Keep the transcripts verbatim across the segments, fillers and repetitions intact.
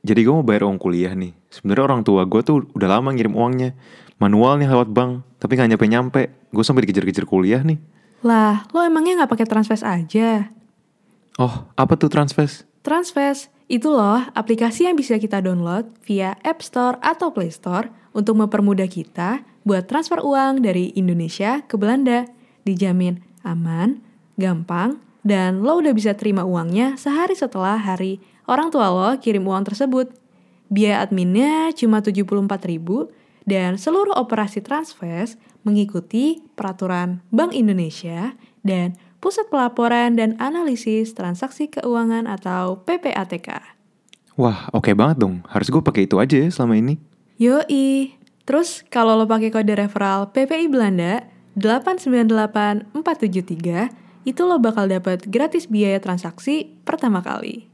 Jadi gue mau bayar uang kuliah nih. Sebenarnya orang tua gue tuh udah lama ngirim uangnya. Manual nih lewat bank. Tapi gak nyampe-nyampe. Gue sampai dikejar-kejar kuliah nih. Lah, lo emangnya nggak pakai Transfest aja? Oh, apa tuh Transfest? Transfest, itu loh aplikasi yang bisa kita download via App Store atau Play Store untuk mempermudah kita buat transfer uang dari Indonesia ke Belanda. Dijamin aman, gampang, dan lo udah bisa terima uangnya sehari setelah hari orang tua lo kirim uang tersebut. Biaya adminnya cuma tujuh puluh empat ribu dan seluruh operasi Transfest mengikuti peraturan Bank Indonesia dan Pusat Pelaporan dan Analisis Transaksi Keuangan atau P P A T K. Wah, oke banget dong. Harus gue pakai itu aja ya selama ini. Yoi. Terus kalau lo pakai kode referral P P I Belanda delapan sembilan delapan empat tujuh tiga, itu lo bakal dapat gratis biaya transaksi pertama kali.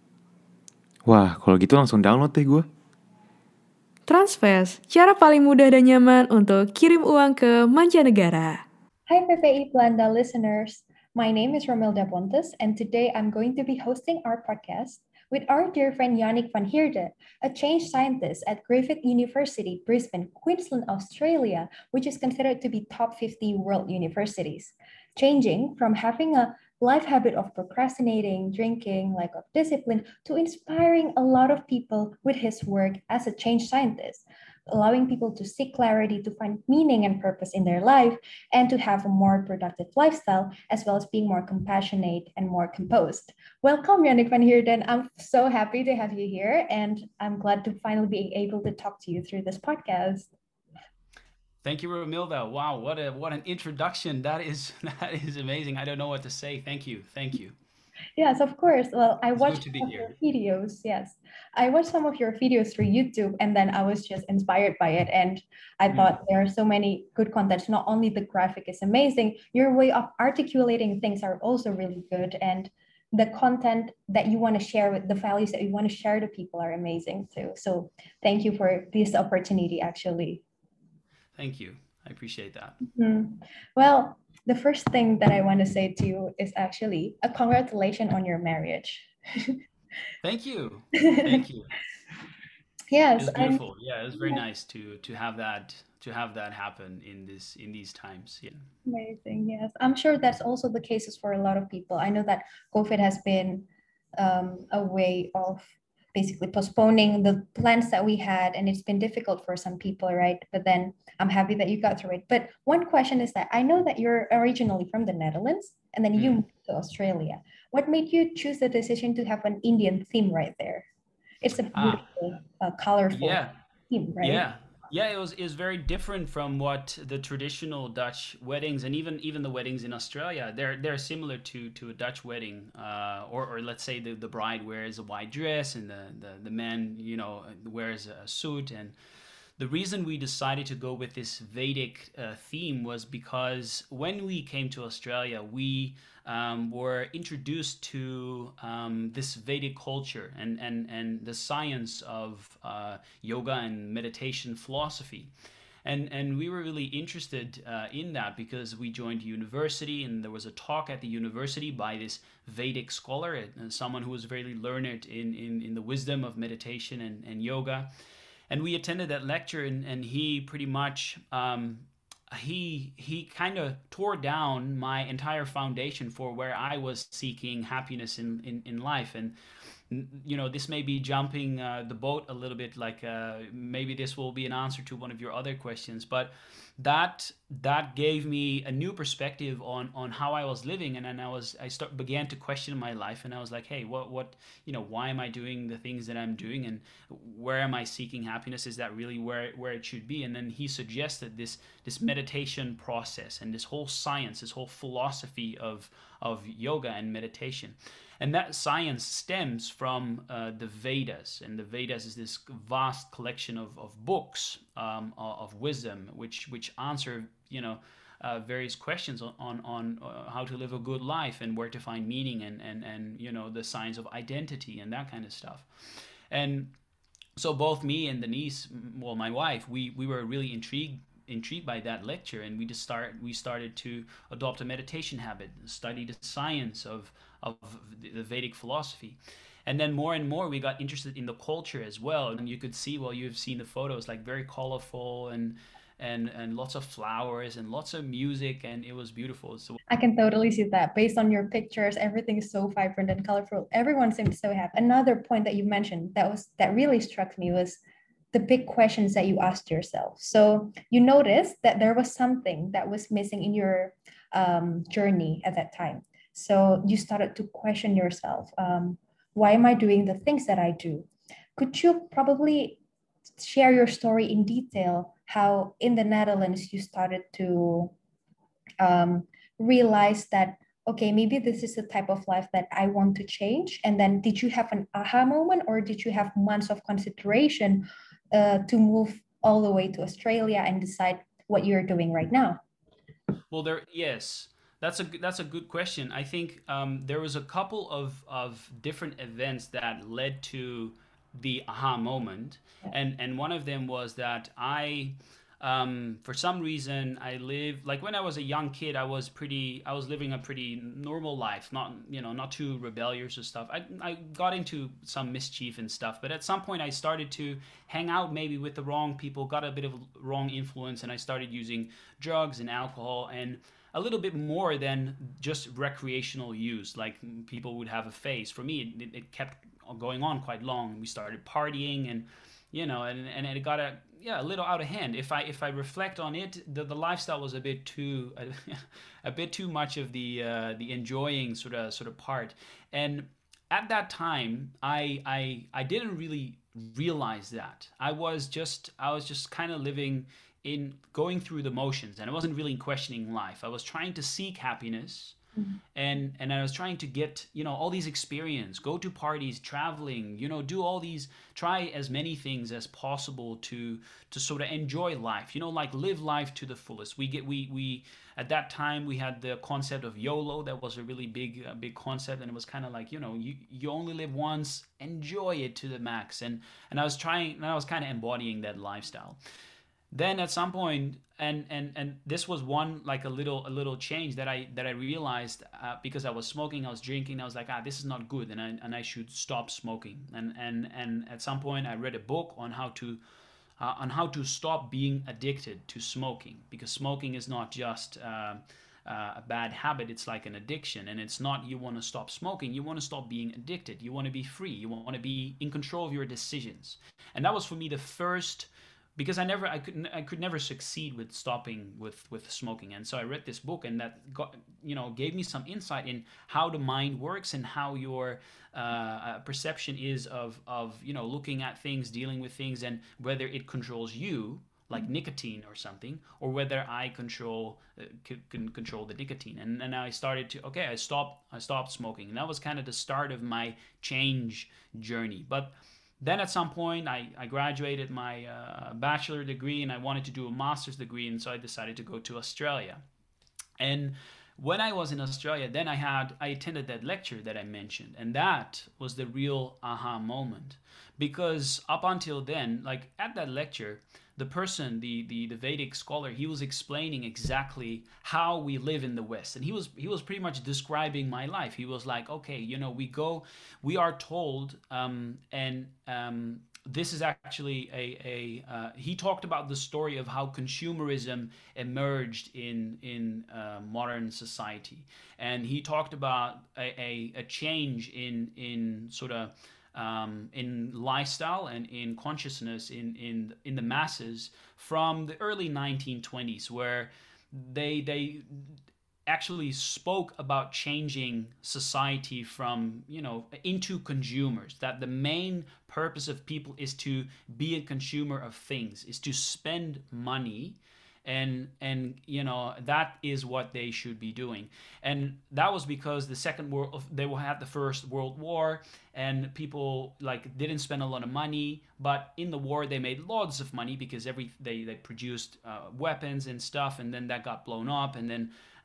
Wah, kalau gitu langsung download deh gue. Transfest, cara paling mudah dan nyaman untuk kirim uang ke mancanegara. Hi P P I Belanda listeners. My name is Romilda Pontes, and today I'm going to be hosting our podcast with our dear friend Yannick van Heerden, a change scientist at Griffith University, Brisbane, Queensland, Australia, which is considered to be top fifty world universities. Changing from having a life habit of procrastinating, drinking, lack of discipline, to inspiring a lot of people with his work as a change scientist, allowing people to seek clarity, to find meaning and purpose in their life, and to have a more productive lifestyle, as well as being more compassionate and more composed. Welcome, Yannick van Heerden. I'm so happy to have you here, and I'm glad to finally be able to talk to you through this podcast. Thank you, Romilda. Wow, what a what an introduction. That is that is amazing. I don't know what to say. Thank you. Thank you. Yes, of course. Well, I It's watched good to be some of here. your videos. Yes, I watched some of your videos through YouTube, and then I was just inspired by it. And I Mm. thought there are so many good contents. Not only the graphic is amazing, your way of articulating things are also really good, and the content that you want to share with the values that you want to share to people are amazing too. So thank you for this opportunity, actually. Thank you. I appreciate that. Mhm. Well, the first thing that I want to say to you is actually a congratulations on your marriage. Thank you. Thank you. It Yes, was I'm beautiful. Yeah, it was very nice to to have that to have that happen in this in these times. Yeah. amazing. Yes, I'm sure that's also the cases for a lot of people. I know that COVID has been um, a way of basically postponing the plans that we had, and it's been difficult for some people, right? But then I'm happy that you got through it. But one question is that I know that you're originally from the Netherlands, and then you Mm. moved to Australia. What made you choose the decision to have an Indian theme right there? It's a Ah, beautiful, uh, colorful yeah. theme, right? Yeah. Yeah, it was it was very different from what the traditional Dutch weddings and even even the weddings in Australia. They're they're similar to to a Dutch wedding, uh, or or let's say the, the bride wears a white dress and the, the the man you know wears a suit. And the reason we decided to go with this Vedic uh, theme was because when we came to Australia, we um, were introduced to um, this Vedic culture and, and, and the science of uh, yoga and meditation philosophy. And, and we were really interested uh, in that because we joined university and there was a talk at the university by this Vedic scholar, uh, someone who was very learned in, in, in the wisdom of meditation and, and yoga. And we attended that lecture, and, and he pretty much um, he he kind of tore down my entire foundation for where I was seeking happiness in, in, in life. And you know, this may be jumping uh, the boat a little bit, like uh, maybe this will be an answer to one of your other questions, but that that gave me a new perspective on on how I was living. And then I was I start began to question my life, and I was like, hey, what what you know, why am I doing the things that I'm doing, and where am I seeking happiness? Is that really where where it should be? And then he suggested this this meditation process and this whole science, this whole philosophy of of yoga and meditation. And that science stems from uh, the Vedas. And the Vedas is this vast collection of, of books um, of wisdom, which which answer, you know, uh, various questions on on, on uh, how to live a good life and where to find meaning, and, and and you know, the science of identity and that kind of stuff. And so both me and Denise, well, my wife, we we were really intrigued intrigued by that lecture, and we just start we started to adopt a meditation habit, study the science of of the Vedic philosophy. And then more and more we got interested in the culture as well. And you could see, well, you've seen the photos, like very colorful and and and lots of flowers and lots of music, and it was beautiful. So I can totally see that. Based on your pictures, everything is so vibrant and colorful. Everyone seems so happy. Another point that you mentioned that was that really struck me was the big questions that you asked yourself. So you noticed that there was something that was missing in your um, journey at that time. So you started to question yourself. Um, why am I doing the things that I do? Could you probably share your story in detail, how in the Netherlands you started to um, realize that, okay, maybe this is the type of life that I want to change? And then did you have an aha moment, or did you have months of consideration uh, to move all the way to Australia and decide what you're doing right now? well, there, yes, that's a g- that's a good question. I think um, there was a couple of of different events that led to the aha moment, Yeah. and and one of them was that I, um, for some reason, I live like when I was a young kid, I was pretty, I was living a pretty normal life, not you know not too rebellious or stuff. I I got into some mischief and stuff, but at some point I started to hang out maybe with the wrong people, got a bit of wrong influence, and I started using drugs and alcohol and a little bit more than just recreational use. Like people would have a phase. For me, it, it kept going on quite long. We started partying, and you know, and, and it got a yeah a little out of hand. If I if I reflect on it, the, the lifestyle was a bit too a bit too much of the uh, the enjoying sort of sort of part. And at that time, I I I didn't really realize that. I was just I was just kind of living in going through the motions, and I wasn't really questioning life. I was trying to seek happiness, and and I was trying to get you know all these experience, go to parties, traveling, you know, do all these, try as many things as possible to to sort of enjoy life, you know, like live life to the fullest. We get we we at that time we had the concept of YOLO. That was a really big uh, big concept, and it was kind of like, you know, you you only live once, enjoy it to the max. And and I was trying, and I was kind of embodying that lifestyle. Then at some point, and and and this was one like a little a little change that i that i realized, uh, because I was smoking, I was drinking, I was like, ah, this is not good, and i and i should stop smoking. And and and at some point I read a book on how to uh, on how to stop being addicted to smoking, because smoking is not just uh, uh, a bad habit, it's like an addiction. And it's not, you want to stop smoking, you want to stop being addicted, you want to be free, you want to be in control of your decisions. And that was for me the first, because I never I could I could never succeed with stopping with with smoking. And so I read this book, and that got you know gave me some insight in how the mind works, and how your uh, uh, perception is of of you know looking at things, dealing with things, and whether it controls you, like nicotine or something, or whether I control uh, c- can control the nicotine. And and I started to, okay, I stopped I stopped smoking, and that was kind of the start of my change journey. But then at some point, I, I graduated my uh, bachelor degree, and I wanted to do a master's degree, and so I decided to go to Australia. And when I was in Australia, then I had I attended that lecture that I mentioned, and that was the real aha moment. Because up until then, like at that lecture, the person, the, the the Vedic scholar, he was explaining exactly how we live in the West, and he was he was pretty much describing my life. He was like, okay, you know, we go, we are told, um, and um, this is actually a a. Uh, he talked about the story of how consumerism emerged in in uh, modern society, and he talked about a, a, a change in in sort of um, in lifestyle and in consciousness in, in in the masses from the early nineteen twenties, where they they actually spoke about changing society from you know into consumers. That the main purpose of people is to be a consumer of things, is to spend money, and and you know that is what they should be doing. And that was because the second world they will have the first world war, and people like didn't spend a lot of money, but in the war they made lots of money because every they they produced uh, weapons and stuff, and then that got blown up, and then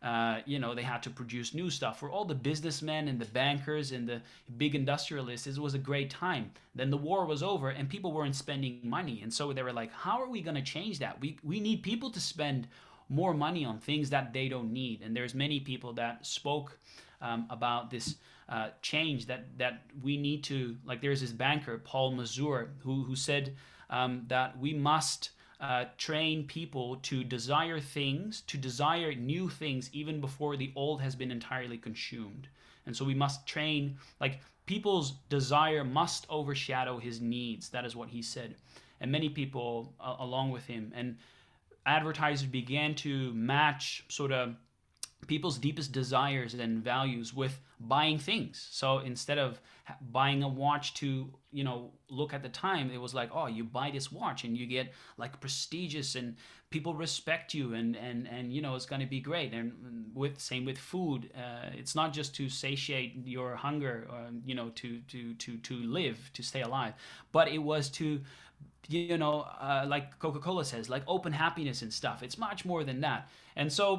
Uh, you know, they had to produce new stuff. For all the businessmen and the bankers and the big industrialists, it was a great time. Then the war was over and people weren't spending money. And so they were like, how are we going to change that? We, we need people to spend more money on things that they don't need. And there's many people that spoke um, about this uh, change that, that we need to, like there's this banker, Paul Mazur, who, who said um, that we must Uh, train people to desire things, to desire new things even before the old has been entirely consumed. And so we must train, like people's desire must overshadow his needs. That is what he said. And many people uh, along with him. And advertisers began to match sort of people's deepest desires and values with buying things. So instead of buying a watch to, you know, look at the time, it was like, oh, you buy this watch and you get like prestigious and people respect you and and and you know, it's going to be great. And with same with food, uh, it's not just to satiate your hunger, or, you know, to to to to live, to stay alive, but it was to, you know, uh, like Coca-Cola says, like open happiness and stuff. It's much more than that. And so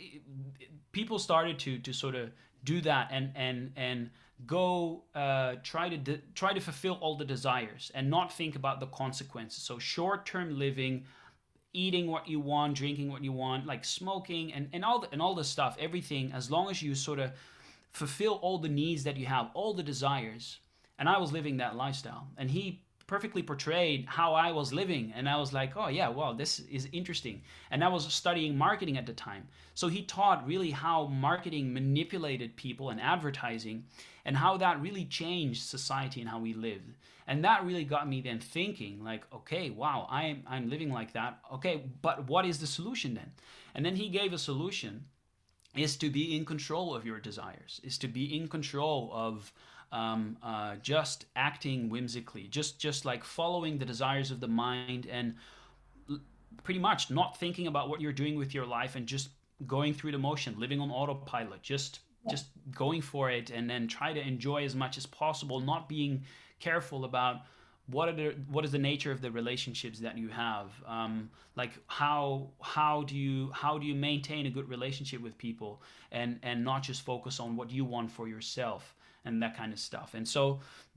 people started to to sort of do that and and and go uh, try to de- try to fulfill all the desires and not think about the consequences. So short-term living, eating what you want, drinking what you want, like smoking and and all the, and all the stuff, everything, as long as you sort of fulfill all the needs that you have, all the desires. And I was living that lifestyle, and he perfectly portrayed how I was living. And I was like, oh yeah, well, this is interesting. And I was studying marketing at the time. So he taught really how marketing manipulated people and advertising and how that really changed society and how we lived. And that really got me then thinking like, okay, wow, I'm, I'm living like that. Okay, but what is the solution then? And then he gave a solution, is to be in control of your desires, is to be in control of Um, uh, just acting whimsically, just just like following the desires of the mind and l- pretty much not thinking about what you're doing with your life and just going through the motion, living on autopilot, just Yeah. just going for it, and then try to enjoy as much as possible, not being careful about what are the what is the nature of the relationships that you have, um, like how how do you how do you maintain a good relationship with people, and and not just focus on what you want for yourself and that kind of stuff. And so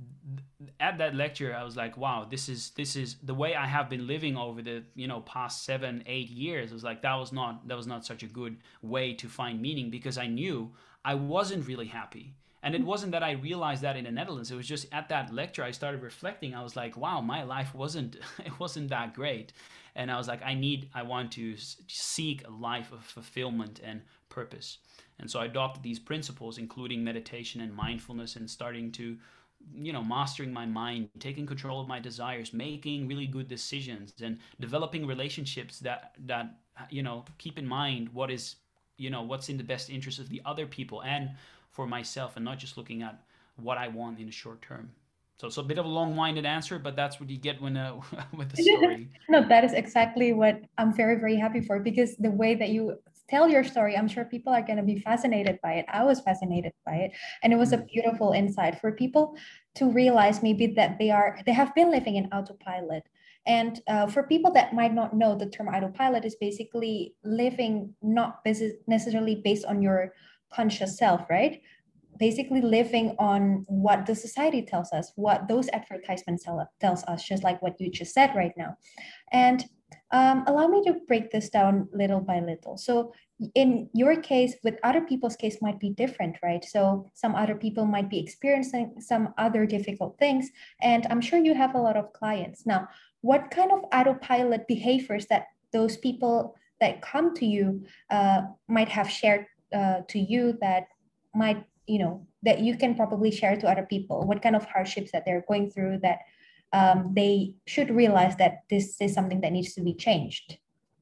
th- at that lecture I was like, wow, this is this is the way I have been living over the, you know, past seven eight years. It was like that was not that was not such a good way to find meaning, because I knew I wasn't really happy. And it wasn't that I realized that in the Netherlands. It was just at that lecture I started reflecting. I was like, wow, my life wasn't it wasn't that great. And I was like, I need I want to s- seek a life of fulfillment and purpose. And so I adopted these principles, including meditation and mindfulness, and starting to, you know, mastering my mind, taking control of my desires, making really good decisions, and developing relationships that that you know, keep in mind what is, you know, what's in the best interest of the other people and for myself, and not just looking at what I want in the short term. So it's a bit of a long-winded answer, but that's what you get when uh, with the story. No, that is exactly what I'm very, very happy for, because the way that you tell your story, I'm sure people are going to be fascinated by it. I was fascinated by it. And it was a beautiful insight for people to realize maybe that they are, they have been living in autopilot. And uh, for people that might not know, the term autopilot is basically living not necessarily based on your conscious self, right? Basically living on what the society tells us, what those advertisements tell, tells us, just like what you just said right now. And um, allow me to break this down little by little. So in your case, with other people's case might be different, right? So some other people might be experiencing some other difficult things. And I'm sure you have a lot of clients. Now, what kind of autopilot behaviors that those people that come to you uh, might have shared uh, to you that might, you know, that you can probably share to other people? What kind of hardships that they're going through that um, they should realize that this is something that needs to be changed?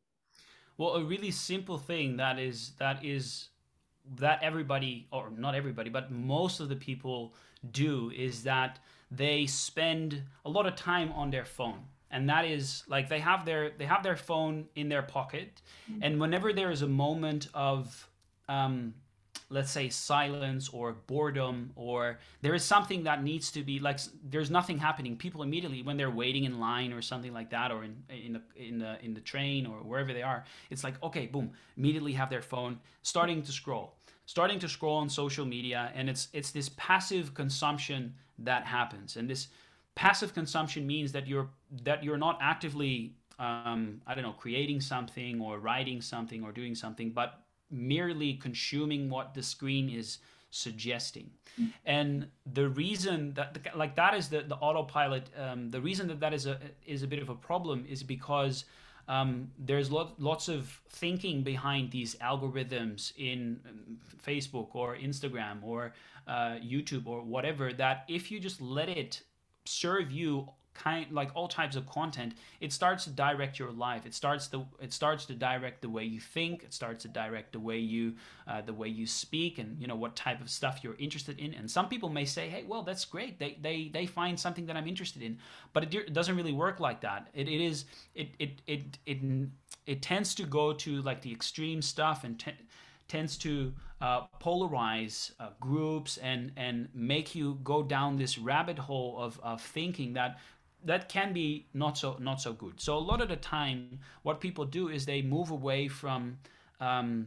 Well, a really simple thing that is that is that everybody, or not everybody, but most of the people do, is that they spend a lot of time on their phone. And that is like they have their they have their phone in their pocket, and whenever there is a moment of um, let's say, silence or boredom, or there is something that needs to be like there's nothing happening, people immediately when they're waiting in line or something like that, or in in the in the in the train or wherever they are, it's like, okay, boom, immediately have their phone, starting to scroll starting to scroll on social media, and it's it's this passive consumption that happens. And this passive consumption means that you're that you're not actively um, I don't know, creating something or writing something or doing something, but merely consuming what the screen is suggesting. Mm-hmm. And the reason that like that is the the autopilot. Um, the reason that that is a is a bit of a problem is because um, there's lot, lots of thinking behind these algorithms in Facebook or Instagram or uh, YouTube or whatever, that if you just let it serve you kind like all types of content, it starts to direct your life. It starts to it starts to direct the way you think. It starts to direct the way you uh, the way you speak, and you know what type of stuff you're interested in. And some people may say, hey, well, that's great. They they they find something that I'm interested in, but it, it doesn't really work like that. It it is it it it it it tends to go to like the extreme stuff, and te- tends to uh, polarize uh, groups and and make you go down this rabbit hole of of thinking that that can be not so not so good. So a lot of the time, what people do is they move away from um,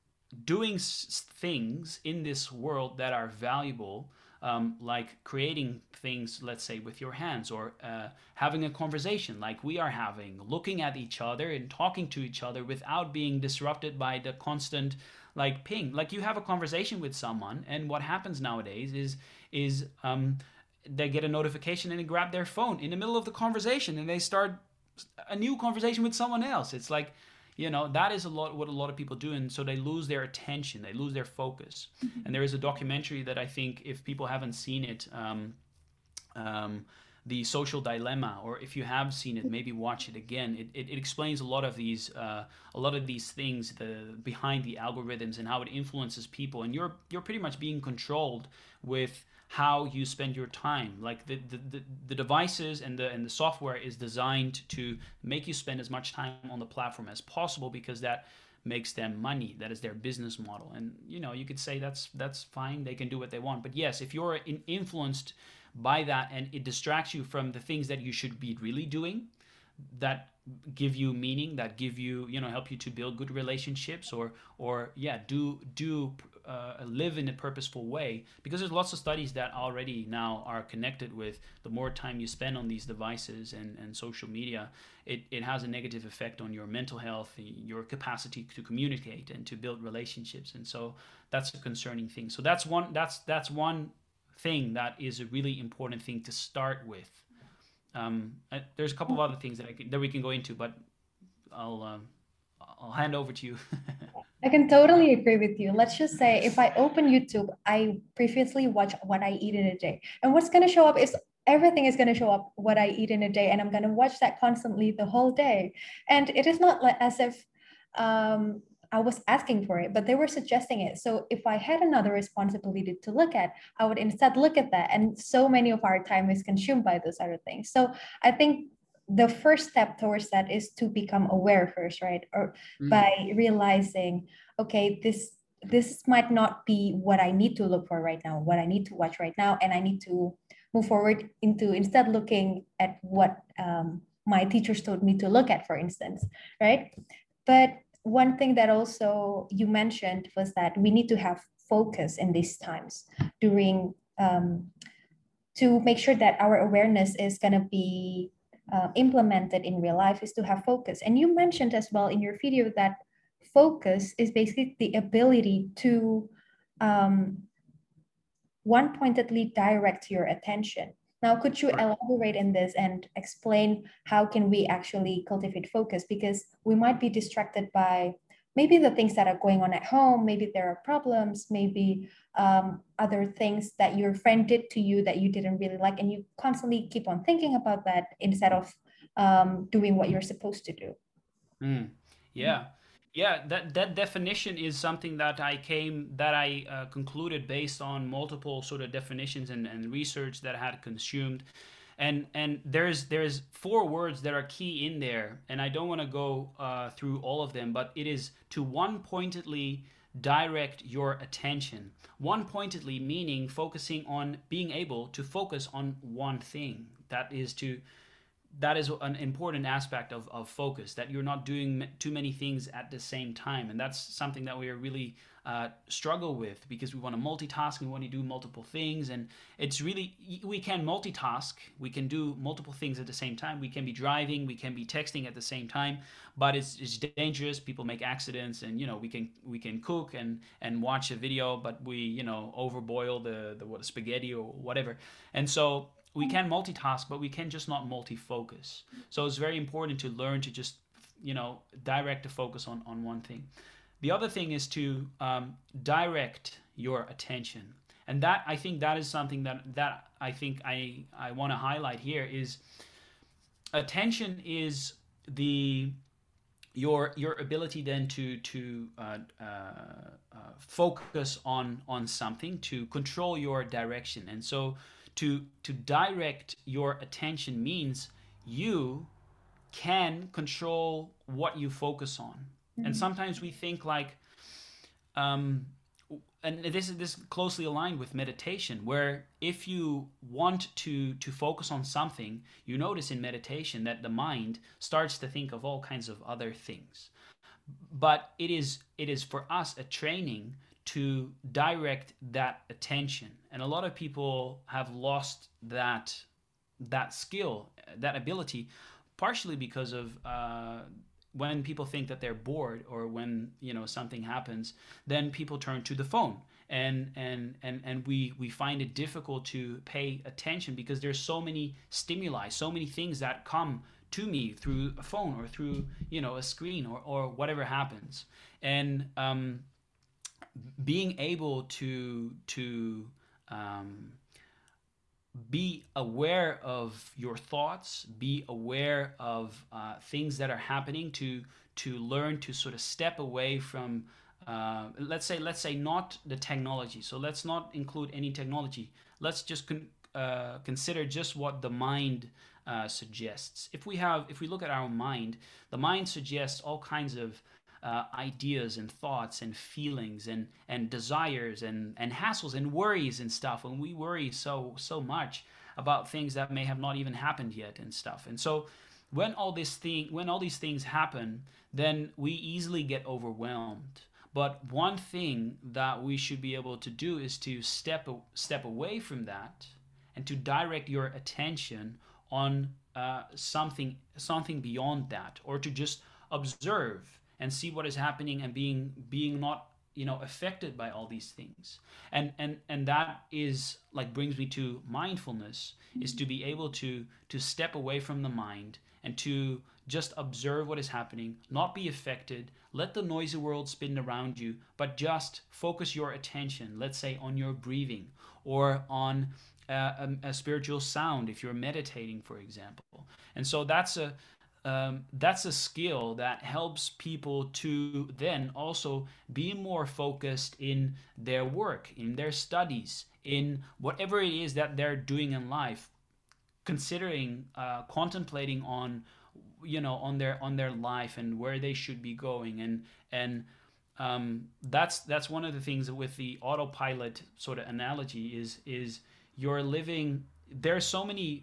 doing s- things in this world that are valuable, um, like creating things, let's say, with your hands, or uh, having a conversation like we are having, looking at each other and talking to each other without being disrupted by the constant like ping. Like you have a conversation with someone, and what happens nowadays is is um, they get a notification and they grab their phone in the middle of the conversation and they start a new conversation with someone else. It's like, you know, that is a lot what a lot of people do, and so they lose their attention, they lose their focus. Mm-hmm. And there is a documentary that I think, if people haven't seen it, um, um, The Social Dilemma, or if you have seen it, maybe watch it again. It, it, it explains a lot of these uh, a lot of these things, the behind the algorithms and how it influences people, and you're you're pretty much being controlled with how you spend your time. Like the, the, the, the devices and the and the software is designed to make you spend as much time on the platform as possible, because that makes them money. That is their business model. And you know, you could say that's that's fine, they can do what they want. But yes, if you're in, influenced by that and it distracts you from the things that you should be really doing, that give you meaning, that give you, you know, help you to build good relationships, or or yeah, do do uh, live in a purposeful way. Because there's lots of studies that already now are connected with the more time you spend on these devices and, and social media, it, it has a negative effect on your mental health, your capacity to communicate and to build relationships. And so that's a concerning thing. So that's one that's that's one thing that is a really important thing to start with. Um, I, there's a couple of other things that I can, that we can go into, but I'll um, I'll hand over to you. I can totally agree with you. Let's just say if I open YouTube, I previously watch what I eat in a day, and what's going to show up is everything is going to show up what I eat in a day, and I'm going to watch that constantly the whole day. And it is not like as if um, I was asking for it, but they were suggesting it. So if I had another responsibility to look at, I would instead look at that. And so many of our time is consumed by those other things. So I think the first step towards that is to become aware first, right? Or mm-hmm. by realizing, okay, this this might not be what I need to look for right now, what I need to watch right now, and I need to move forward into instead looking at what um, my teachers told me to look at, for instance, right? But one thing that also you mentioned was that we need to have focus in these times during um, to make sure that our awareness is going to be uh, implemented in real life, is to have focus. And you mentioned as well in your video that focus is basically the ability to um, one-pointedly direct your attention. Now, could you elaborate in this and explain how can we actually cultivate focus? Because we might be distracted by maybe the things that are going on at home, maybe there are problems, maybe um, other things that your friend did to you that you didn't really like, and you constantly keep on thinking about that instead of um, doing what you're supposed to do. Mm, yeah. Yeah, that, that definition is something that I came that I uh, concluded based on multiple sort of definitions and, and research that I had consumed, and and there's there's four words that are key in there, and I don't want to go uh, through all of them, but it is to one pointedly direct your attention. One pointedly meaning focusing on being able to focus on one thing. That is to that is an important aspect of, of focus, that you're not doing too many things at the same time. And that's something that we are really uh, struggle with, because we want to multitask, we want to do multiple things. And it's really, we can multitask, we can do multiple things at the same time. We can be driving, we can be texting at the same time, but it's, it's dangerous. People make accidents, and, you know, we can, we can cook and, and watch a video, but we, you know, overboil the, the what, spaghetti or whatever. And so we can multitask, but we can just not multi-focus. So it's very important to learn to just, you know, direct the focus on, on one thing. The other thing is to um, direct your attention. And that, I think that is something that, that I think I, I want to highlight here is attention is the, your, your ability then to, to uh, uh, uh, focus on, on something, to control your direction. And so To, to direct your attention means you can control what you focus on. Mm-hmm. And sometimes we think like, um, and this is this closely aligned with meditation, where if you want to, to focus on something, you notice in meditation that the mind starts to think of all kinds of other things. But it is it is for us a training to direct that attention. And a lot of people have lost that that skill, that ability, partially because of uh, when people think that they're bored, or when, you know, something happens, then people turn to the phone, and and and and we we find it difficult to pay attention because there's so many stimuli, so many things that come to me through a phone or through, you know, a screen, or or whatever happens. And um, being able to to um, be aware of your thoughts, be aware of uh, things that are happening, to to learn to sort of step away from uh, let's say let's say not the technology. So let's not include any technology. Let's just con- uh, consider just what the mind uh, suggests. If we have if we look at our mind, the mind suggests all kinds of Uh, ideas and thoughts and feelings and and desires and and hassles and worries and stuff, and we worry so so much about things that may have not even happened yet and stuff. And so when all this thing when all these things happen, then we easily get overwhelmed. But one thing that we should be able to do is to step step away from that and to direct your attention on uh, something something beyond that, or to just observe and see what is happening, and being being not, you know, affected by all these things. And and and that is like brings me to mindfulness, is to be able to to step away from the mind and to just observe what is happening, not be affected, let the noisy world spin around you, but just focus your attention, let's say on your breathing, or on uh, a, a spiritual sound if you're meditating, for example. And so that's a Um, that's a skill that helps people to then also be more focused in their work, in their studies, in whatever it is that they're doing in life, considering, uh, contemplating on, you know, on their on their life and where they should be going. And and um, that's that's one of the things with the autopilot sort of analogy is is you're living. There's so many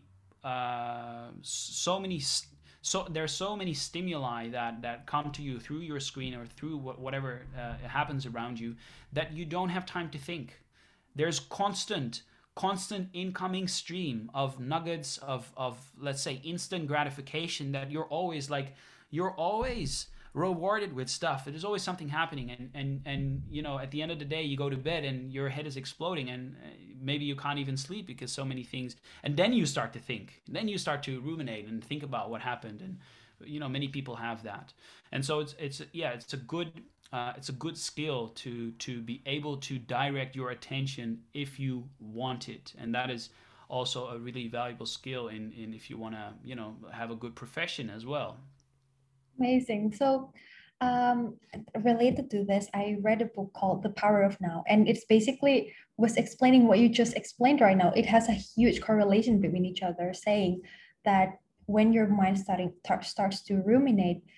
uh, so many. St- So there's so many stimuli that, that come to you through your screen or through wh- whatever uh, happens around you, that you don't have time to think. There's constant, constant incoming stream of nuggets of, of, let's say, instant gratification, that you're always like, you're always rewarded with stuff. There's always something happening, and, and, and you know, at the end of the day, you go to bed and your head is exploding, and maybe you can't even sleep because so many things. And then you start to think. Then you start to ruminate and think about what happened. And you know, many people have that. And so it's it's yeah, it's a good uh, it's a good skill to to be able to direct your attention if you want it, and that is also a really valuable skill in in if you want to, you know, have a good profession as well. Amazing. So, um, related to this, I read a book called The Power of Now, and it's basically was explaining what you just explained right now. It has a huge correlation between each other, saying that when your mind starting tar- starts to ruminate,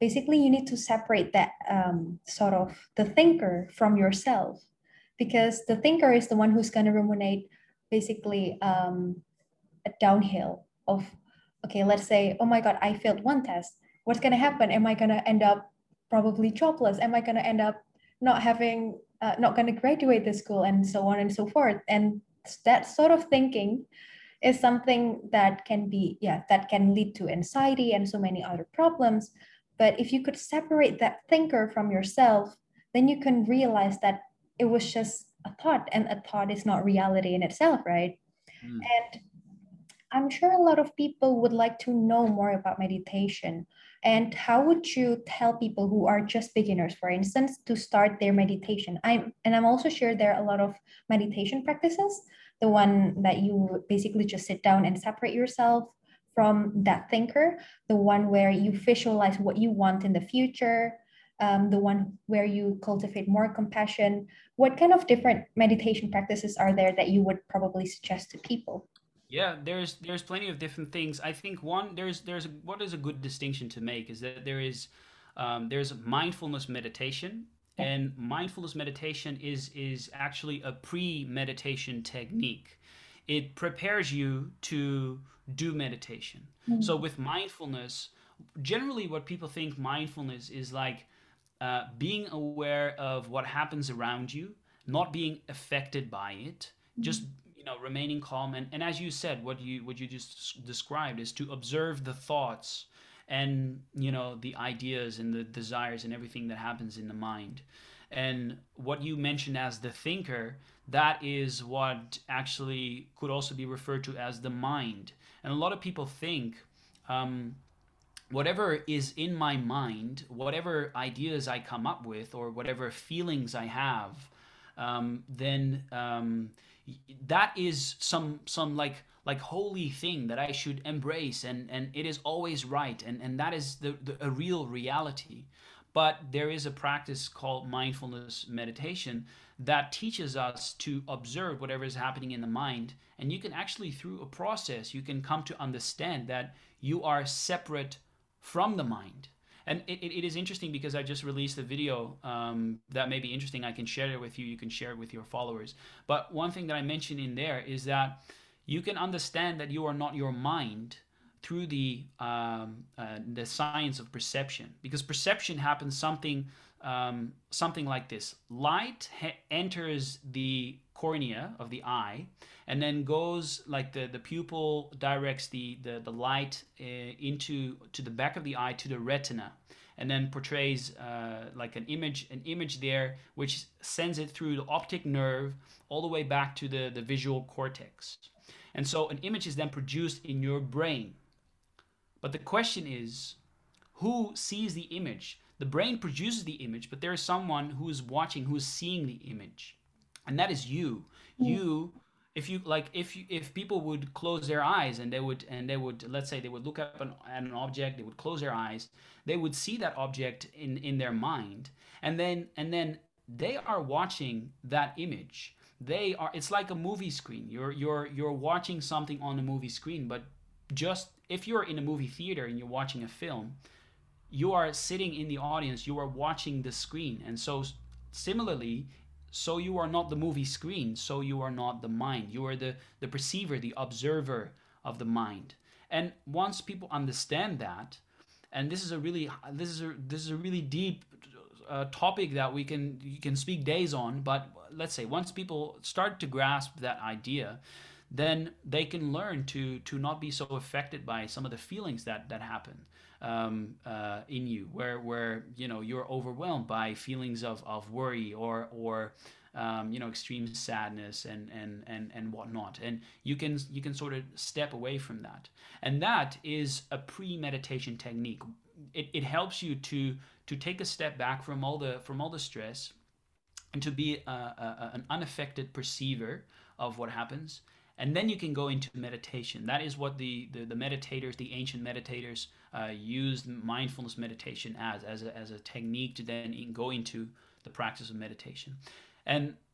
basically you need to separate that um, sort of the thinker from yourself, because the thinker is the one who's going to ruminate basically um, a downhill of, okay, let's say, oh my God, I failed one test. What's going to happen? Am I going to end up probably jobless? Am I going to end up not having, uh, not going to graduate this school, and so on and so forth? And that sort of thinking is something that can be, yeah, that can lead to anxiety and so many other problems. But if you could separate that thinker from yourself, then you can realize that it was just a thought, and a thought is not reality in itself, right? Mm. And I'm sure a lot of people would like to know more about meditation. And how would you tell people who are just beginners, for instance, to start their meditation? I'm and I'm also sure there are a lot of meditation practices. The one that you basically just sit down and separate yourself from that thinker, the one where you visualize what you want in the future, um, the one where you cultivate more compassion. What kind of different meditation practices are there that you would probably suggest to people? Yeah, there's there's plenty of different things. I think one there's there's what is a good distinction to make is that there is um, there's mindfulness meditation, Yeah. and mindfulness meditation is is actually a pre-meditation technique. It prepares you to do meditation. So Mm. with mindfulness, generally what people think mindfulness is like uh, being aware of what happens around you, not being affected by it, just you know remaining calm. And, and as you said, what you what you just described is to observe the thoughts and you know the ideas and the desires and everything that happens in the mind. And what you mentioned as the thinker, that is what actually could also be referred to as the mind. And a lot of people think um, whatever is in my mind, whatever ideas I come up with, or whatever feelings I have, um, then um, that is some some like like holy thing that I should embrace, and and it is always right, and and that is the, the a real reality. But there is a practice called mindfulness meditation that teaches us to observe whatever is happening in the mind, and you can actually, through a process, you can come to understand that you are separate from the mind. And it, it, it is interesting because I just released a video um, that may be interesting. I can share it with you. You can share it with your followers. But one thing that I mentioned in there is that you can understand that you are not your mind through the um, uh, the science of perception, because perception happens something um, something like this: light ha- enters the cornea of the eye, and then goes like the, the pupil directs the, the, the light uh, into to the back of the eye, to the retina, and then portrays uh, like an image an image there, which sends it through the optic nerve all the way back to the, the visual cortex. And so an image is then produced in your brain. But the question is, who sees the image? The brain produces the image, but there is someone who is watching, who is seeing the image. And that is you. Mm. You, if you like, if you, if people would close their eyes and they would, and they would, let's say they would look up an, at an object, they would close their eyes, they would see that object in, in their mind. And then, and then they are watching that image. They are, it's like a movie screen. You're, you're, you're watching something on a movie screen, but just if you're in a movie theater and you're watching a film, you are sitting in the audience, you are watching the screen. And so similarly, so you are not the movie screen, so you are not the mind. You are the the perceiver, the observer of the mind. And once people understand that, and this is a really this is a this is a really deep uh, topic that we can you can speak days on, but let's say once people start to grasp that idea, then they can learn to to not be so affected by some of the feelings that that happen um, uh, in you, where where you know you're overwhelmed by feelings of, of worry or or um, you know extreme sadness and and and and whatnot, and you can you can sort of step away from that, and that is a pre-meditation technique. It, it helps you to to take a step back from all the from all the stress, and to be a, a, an unaffected perceiver of what happens. And then you can go into meditation. That is what the, the, the meditators, the ancient meditators, uh, used mindfulness meditation as, as a, as a technique to then go into the practice of meditation. And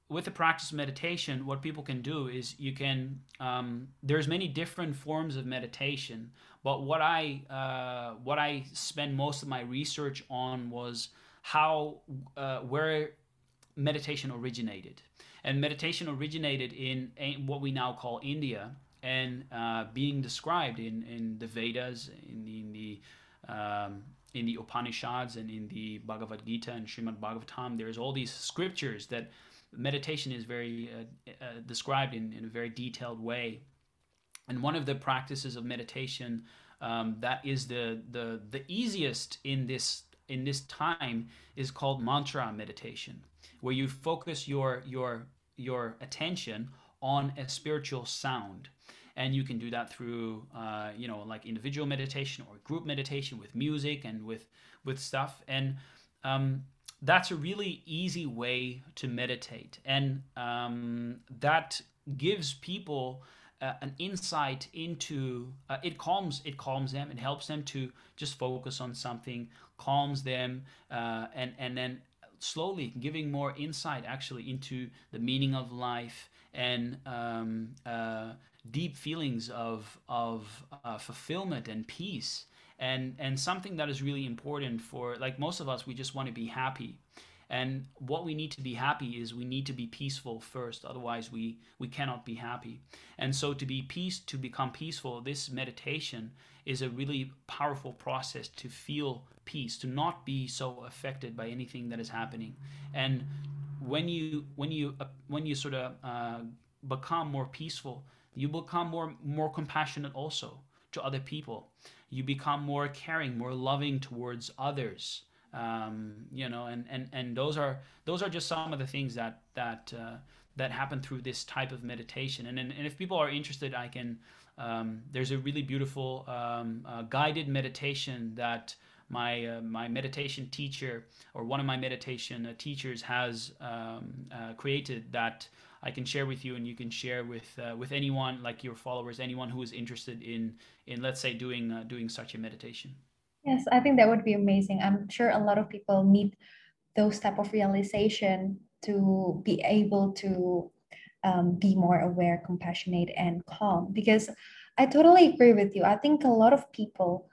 with the practice of meditation, what people can do is you can um, there's many different forms of meditation, but what I uh, what I spend most of my research on was how uh, where meditation originated, and meditation originated in a- what we now call India, and uh, being described in in the Vedas, in the, in the um, in the Upanishads, and in the Bhagavad Gita and Srimad Bhagavatam. There's all these scriptures that meditation is very uh, uh, described in, in a very detailed way. And one of the practices of meditation um, that is the, the the easiest in this in this time is called mantra meditation, where you focus your your your attention on a spiritual sound. And you can do that through uh, you know like individual meditation or group meditation with music and with with stuff. And um, that's a really easy way to meditate, and um, that gives people uh, an insight into uh, it calms it calms them. It helps them to just focus on something, calms them, uh, and and then slowly giving more insight actually into the meaning of life, and um, uh, deep feelings of of uh, fulfillment and peace. And and something that is really important for, like, most of us, we just want to be happy. And what we need to be happy is we need to be peaceful first, otherwise we we cannot be happy. And so to be peace to become peaceful, this meditation is a really powerful process to feel peace, to not be so affected by anything that is happening. And when you when you uh, when you sort of uh, become more peaceful, you become more more compassionate also to other people. You become more caring, more loving towards others. Um, you know, and, and, and those are those are just some of the things that that uh, that happen through this type of meditation. And and, and if people are interested, I can. Um, there's a really beautiful um, uh, guided meditation that my uh, my meditation teacher, or one of my meditation uh, teachers, has um, uh, created, that I can share with you, and you can share with uh, with anyone, like your followers, anyone who is interested in in let's say doing uh, doing such a meditation. Yes, I think that would be amazing. I'm sure a lot of people need those type of realization to be able to um, be more aware, compassionate, and calm. Because I totally agree with you. I think a lot of people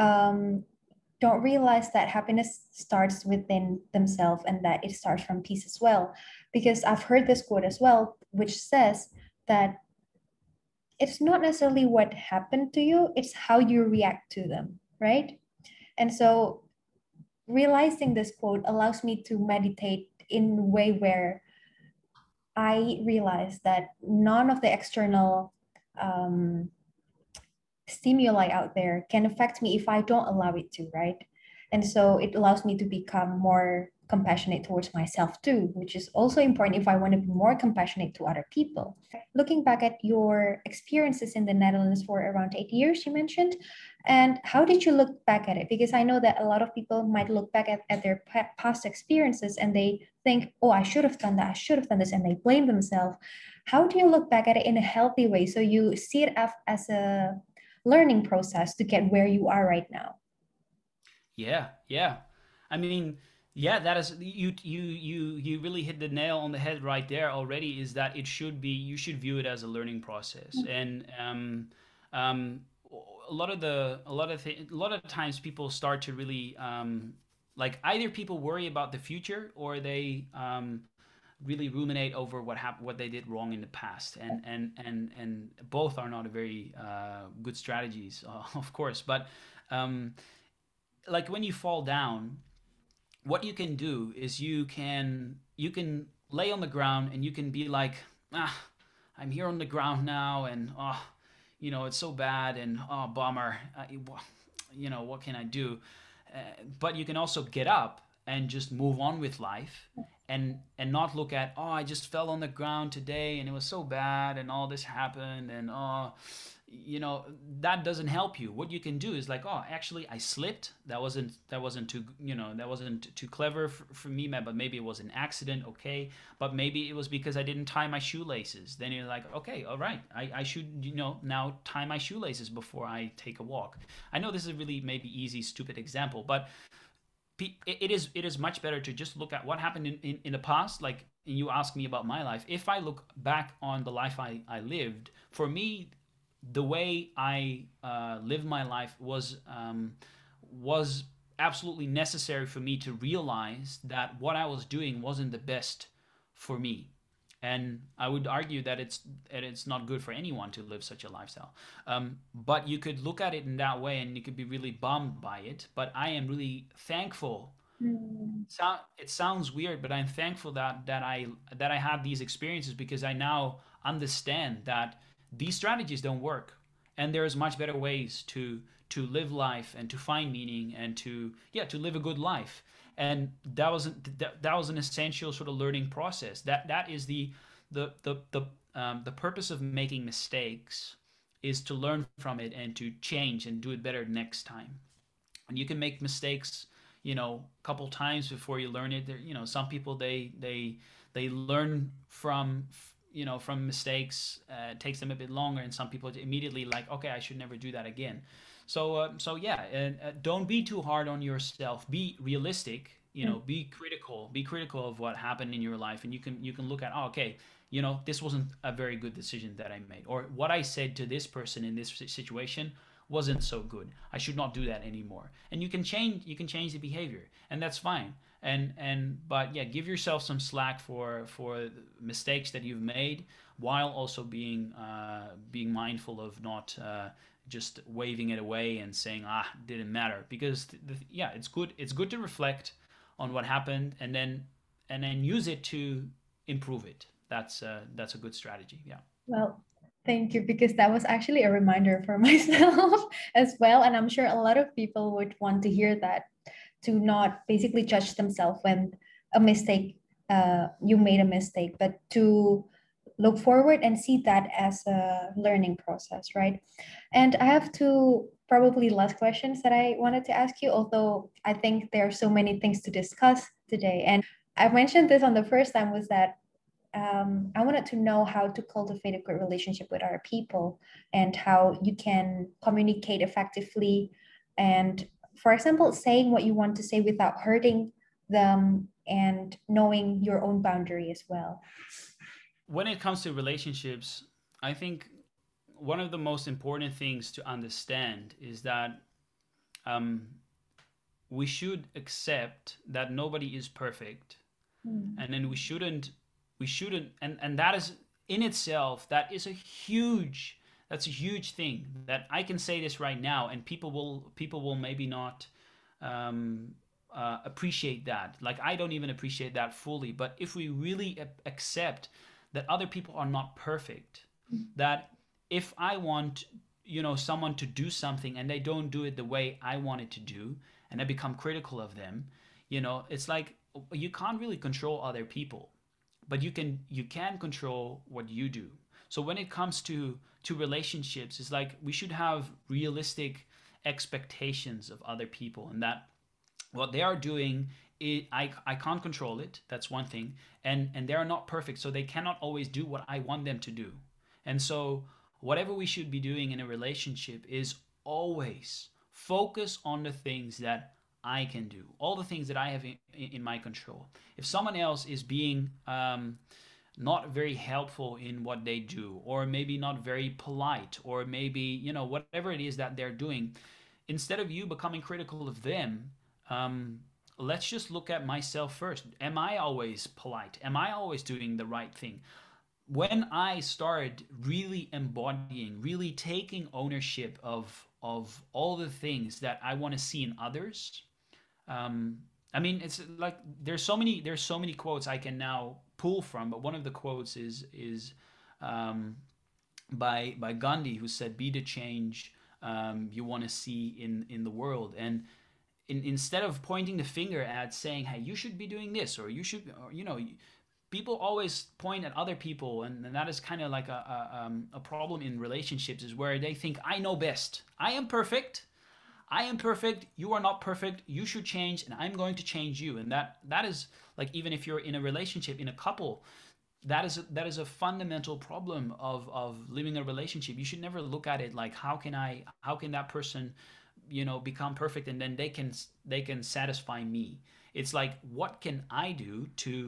um, don't realize that happiness starts within themselves, and that it starts from peace as well. Because I've heard this quote as well, which says that it's not necessarily what happened to you, it's how you react to them, right? And so realizing this quote allows me to meditate in a way where I realize that none of the external um, stimuli out there can affect me if I don't allow it to, right? And so it allows me to become more compassionate towards myself too, which is also important if I want to be more compassionate to other people. Looking back at your experiences in the Netherlands for around eight years, you mentioned, and how did you look back at it? Because I know that a lot of people might look back at, at their past experiences and they think, oh, I should have done that, I should have done this, and they blame themselves. How do you look back at it in a healthy way so you see it as a learning process to get where you are right now? Yeah, yeah. I mean, yeah, that is, you you you you really hit the nail on the head right there already, is that it should be, you should view it as a learning process. And um um a lot of the a lot of th- a lot of times people start to really um like, either people worry about the future, or they um really ruminate over what happened, what they did wrong in the past. And and and and both are not a very uh good strategies, uh, of course. But um like, when you fall down, what you can do is you can you can lay on the ground, and you can be like, ah, I'm here on the ground now, and oh, you know, it's so bad, and oh, bummer. I, you know, what can I do? Uh, but you can also get up and just move on with life, and and not look at, oh, I just fell on the ground today, and it was so bad, and all this happened, and oh, you know, that doesn't help you. What you can do is like, oh, actually I slipped, that wasn't that wasn't too, you know, that wasn't too clever for, for me, but maybe it was an accident, okay, but maybe it was because I didn't tie my shoelaces. Then you're like, okay, all right, I, I should, you know, now tie my shoelaces before I take a walk. I know this is a really maybe easy, stupid example, but it is it is much better to just look at what happened in, in, in the past, like and you ask me about my life, if I look back on the life I, I lived, for me, the way I uh, lived my life was um, was absolutely necessary for me to realize that what I was doing wasn't the best for me. And I would argue that it's that it's not good for anyone to live such a lifestyle. Um, but you could look at it in that way, and you could be really bummed by it. But I am really thankful. Mm. So it sounds weird, but I'm thankful that that I that I had these experiences, because I now understand that these strategies don't work, and there's much better ways to to live life and to find meaning and to yeah to live a good life. And that was that, that was an essential sort of learning process. That that is the the the the um, the purpose of making mistakes, is to learn from it and to change and do it better next time. And you can make mistakes, you know, a couple times before you learn it. There, you know, some people they they they learn from you know from mistakes. Uh, it takes them a bit longer, and some people immediately like, okay, I should never do that again. So uh, so yeah, and uh, don't be too hard on yourself. Be realistic. You know, be critical. Be critical of what happened in your life, and you can you can look at, oh, okay, you know, this wasn't a very good decision that I made, or what I said to this person in this situation wasn't so good. I should not do that anymore. And you can change you can change the behavior, and that's fine. And and but yeah, give yourself some slack for for mistakes that you've made, while also being uh, being mindful of not uh, just waving it away and saying, ah, didn't matter. Because the, the, yeah, it's good it's good to reflect on what happened, and then and then use it to improve it. That's uh, that's a good strategy. Yeah. Well, thank you, because that was actually a reminder for myself as well. And I'm sure a lot of people would want to hear that, to not basically judge themselves when a mistake, uh, you made a mistake, but to look forward and see that as a learning process, right? And I have two probably last questions that I wanted to ask you, although I think there are so many things to discuss today. And I mentioned this on the first time, was that um, I wanted to know how to cultivate a good relationship with other people, and how you can communicate effectively. And for example, saying what you want to say without hurting them, and knowing your own boundary as well. When it comes to relationships, I think one of the most important things to understand is that um, we should accept that nobody is perfect, Mm. and then we shouldn't we shouldn't and and that is in itself, that is a huge that's a huge thing. That I can say this right now, and people will people will maybe not um, uh, appreciate that. Like, I don't even appreciate that fully. But if we really a- accept that other people are not perfect, that if I want, you know, someone to do something and they don't do it the way I want it to do, and I become critical of them, you know, it's like, you can't really control other people, but you can you can control what you do. So when it comes to to relationships, it's like we should have realistic expectations of other people, and that what they are doing, it, I, I can't control it. That's one thing. And and they are not perfect, so they cannot always do what I want them to do. And so whatever we should be doing in a relationship is always focus on the things that I can do, all the things that I have in, in my control. If someone else is being um, not very helpful in what they do, or maybe not very polite, or maybe, you know, whatever it is that they're doing, instead of you becoming critical of them, um, let's just look at myself first. Am I always polite? Am I always doing the right thing? When I started really embodying, really taking ownership of of all the things that I want to see in others, um, I mean, it's like there's so many there's so many quotes I can now pull from, but one of the quotes is is um, by by Gandhi, who said, "Be the change um, you want to see in in the world." And in, instead of pointing the finger at saying, "Hey, you should be doing this," or "You should," or, you know, people always point at other people, and, and that is kind of like a a, um, a problem in relationships, is where they think, "I know best. I am perfect. I am perfect. You are not perfect. You should change, and I'm going to change you." And that that is like, even if you're in a relationship, in a couple, that is a, that is a fundamental problem of of living a relationship. You should never look at it like, how can I how can that person, you know, become perfect, and then they can they can satisfy me. It's like, what can I do to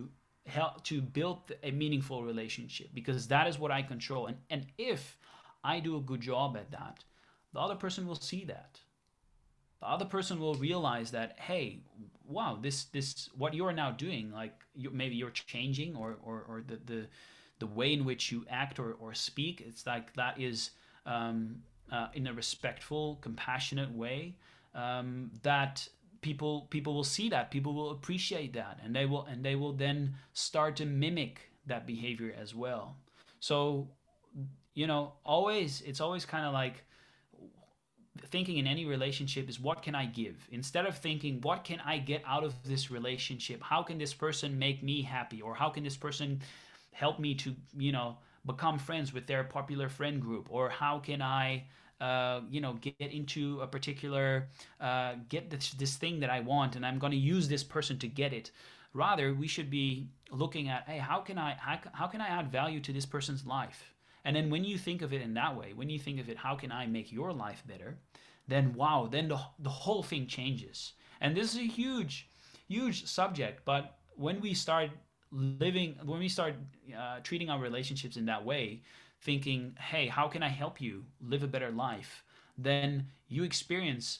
help to build a meaningful relationship, because that is what I control. And and if I do a good job at that, the other person will see that. The other person will realize that, hey, wow, this this what you are now doing, like you, maybe you're changing, or or, or the, the the way in which you act or, or speak, it's like that is um, uh, in a respectful, compassionate way, um, that people people will see that, people will appreciate that, and they will and they will then start to mimic that behavior as well. So, you know, always it's always kind of like thinking in any relationship is, what can I give, instead of thinking what can I get out of this relationship, how can this person make me happy, or how can this person help me to, you know, become friends with their popular friend group, or how can I uh, you know, get into a particular uh, get this, this thing that I want, and I'm going to use this person to get it. Rather, we should be looking at, hey, how can I how, how can I add value to this person's life? And then when you think of it in that way, when you think of it, how can I make your life better? Then wow, then the the whole thing changes. And this is a huge, huge subject. But when we start living, when we start uh, treating our relationships in that way, thinking, hey, how can I help you live a better life? Then you experience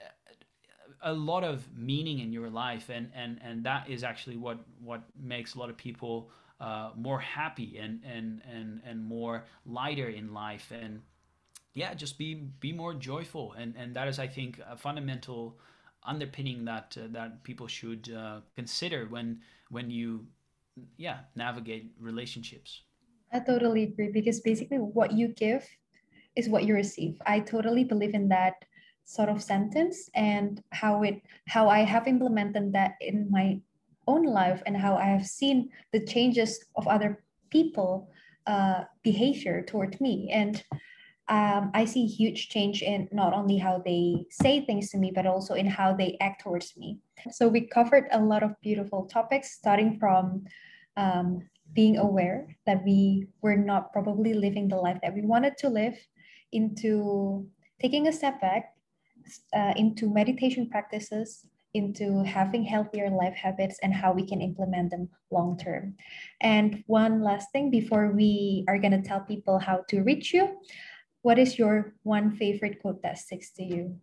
a lot of meaning in your life, and and and that is actually what what makes a lot of people uh, more happy and and and and more lighter in life, and yeah, just be be more joyful, and and that is, I think, a fundamental underpinning that uh, that people should uh, consider when when you yeah navigate relationships. I totally agree, because basically what you give is what you receive. I totally believe in that sort of sentence, and how it how I have implemented that in my own life, and how I have seen the changes of other people uh, behavior toward me. And um, I see huge change in not only how they say things to me, but also in how they act towards me. So we covered a lot of beautiful topics, starting from um, being aware that we were not probably living the life that we wanted to live, into taking a step back, uh, into meditation practices, into having healthier life habits, and how we can implement them long term. And one last thing before we are going to tell people how to reach you, what is your one favorite quote that sticks to you?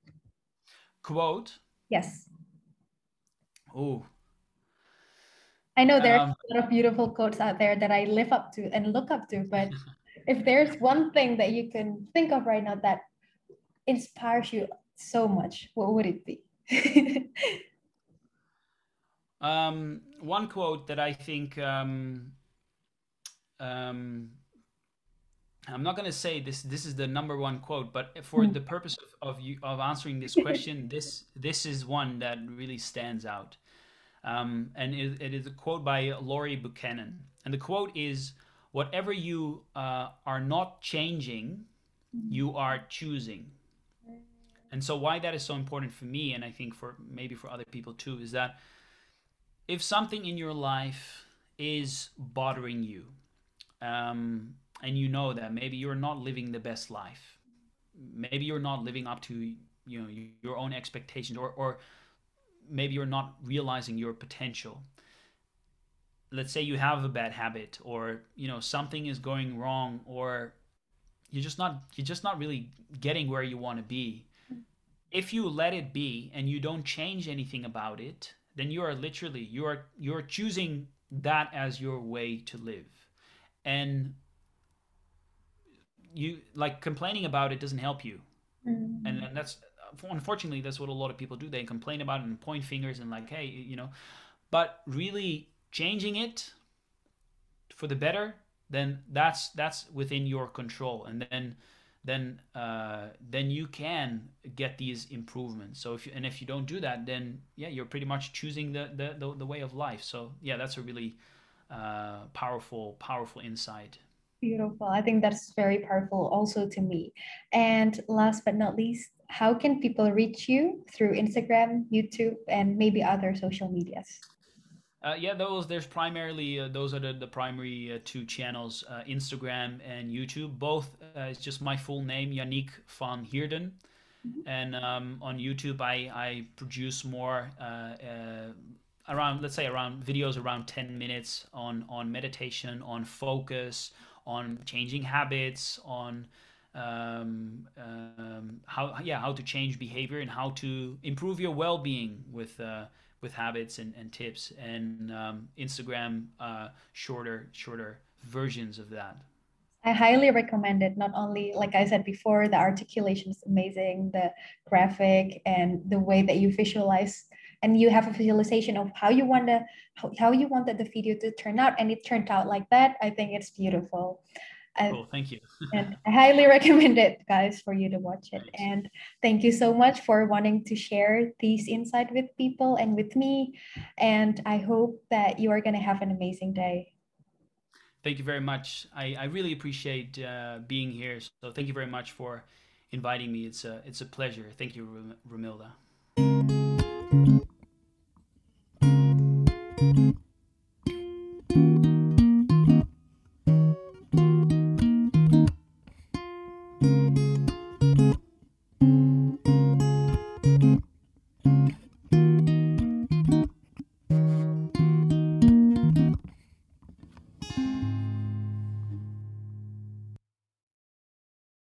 Quote? Yes. Oh. I know there's Um, a lot of beautiful quotes out there that I live up to and look up to, but if there's one thing that you can think of right now that inspires you so much, what would it be? um, one quote that I think um, um, I'm not going to say this this is the number one quote, but for the purpose of of, you, of answering this question, this this is one that really stands out. Um, and it, it is a quote by Laurie Buchanan. And the quote is, whatever you uh, are not changing, you are choosing. And so why that is so important for me, and I think for maybe for other people too, is that if something in your life is bothering you, um, and you know that maybe you're not living the best life, maybe you're not living up to, you know, your own expectations, or, or maybe you're not realizing your potential. Let's say you have a bad habit, or you know something is going wrong, or you're just not you're just not really getting where you want to be. If you let it be and you don't change anything about it, then you are literally you are you're choosing that as your way to live. And you like complaining about it doesn't help you. And, and that's unfortunately that's what a lot of people do. They complain about it and point fingers and like, hey, you know, but really changing it for the better, then that's that's within your control, and then then uh, then you can get these improvements. So if you, and if you don't do that, then yeah, you're pretty much choosing the the, the, the way of life. So yeah, that's a really uh, powerful powerful insight. Beautiful. I think that's very powerful also to me. And last but not least, how can people reach you through Instagram, YouTube, and maybe other social medias? Uh, yeah, those there's primarily uh, those are the, the primary uh, two channels, uh, Instagram and YouTube. Both uh, it's just my full name, Yannick van Heerden. And um, on YouTube, I, I produce more. Uh, uh, around, let's say around videos around ten minutes on on meditation, on focus, on changing habits, on um, um, how yeah how to change behavior and how to improve your well-being with uh, with habits and, and tips, and um, Instagram uh, shorter shorter versions of that. I highly recommend it. Not only, like I said before, the articulation is amazing, the graphic and the way that you visualize, and you have a visualization of how you want to, how, how you wanted the video to turn out, and it turned out like that. I think it's beautiful. I, Cool, thank you. and I highly recommend it, guys, for you to watch it. Thanks. And thank you so much for wanting to share these insight with people and with me. And I hope that you are going to have an amazing day. Thank you very much. I, I really appreciate uh, being here. So thank you very much for inviting me. It's a it's a pleasure. Thank you, Romilda.